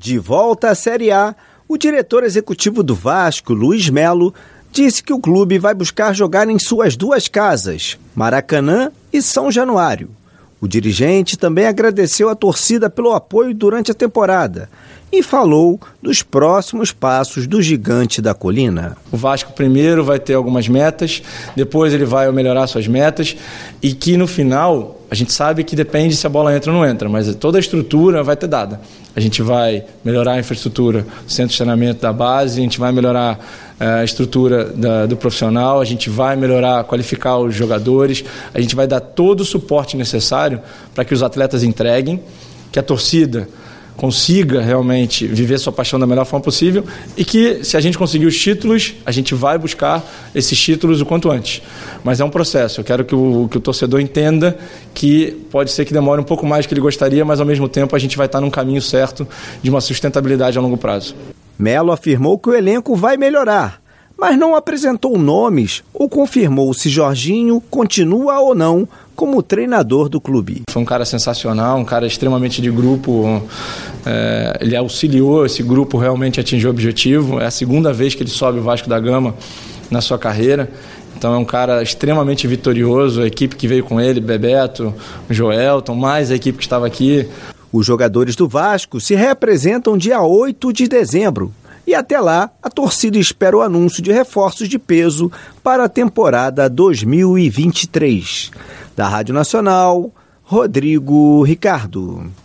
De volta à Série A, o diretor executivo do Vasco, Luiz Melo, disse que o clube vai buscar jogar em suas duas casas, Maracanã e São Januário. O dirigente também agradeceu a torcida pelo apoio durante a temporada e falou dos próximos passos do Gigante da Colina. O Vasco primeiro vai ter algumas metas, depois ele vai melhorar suas metas e que no final a gente sabe que depende se a bola entra ou não entra, mas toda a estrutura vai ter dada. A gente vai melhorar a infraestrutura, o centro de treinamento da base, a gente vai melhorar a estrutura do profissional, a gente vai melhorar, qualificar os jogadores, a gente vai dar todo o suporte necessário para que os atletas entreguem, que a torcida consiga realmente viver sua paixão da melhor forma possível e que, se a gente conseguir os títulos, a gente vai buscar esses títulos o quanto antes. Mas é um processo. Eu quero que o torcedor entenda que pode ser que demore um pouco mais do que ele gostaria, mas ao mesmo tempo a gente vai estar num caminho certo de uma sustentabilidade a longo prazo. Melo afirmou que o elenco vai melhorar, mas não apresentou nomes ou confirmou se Jorginho continua ou não como treinador do clube. Foi um cara sensacional, um cara extremamente de grupo, ele auxiliou esse grupo realmente a atingir o objetivo. É a segunda vez que ele sobe o Vasco da Gama na sua carreira, então é um cara extremamente vitorioso, a equipe que veio com ele, Bebeto, Joelton, mais a equipe que estava aqui. Os jogadores do Vasco se reapresentam dia 8 de dezembro. E até lá, a torcida espera o anúncio de reforços de peso para a temporada 2023. Da Rádio Nacional, Rodrigo Ricardo.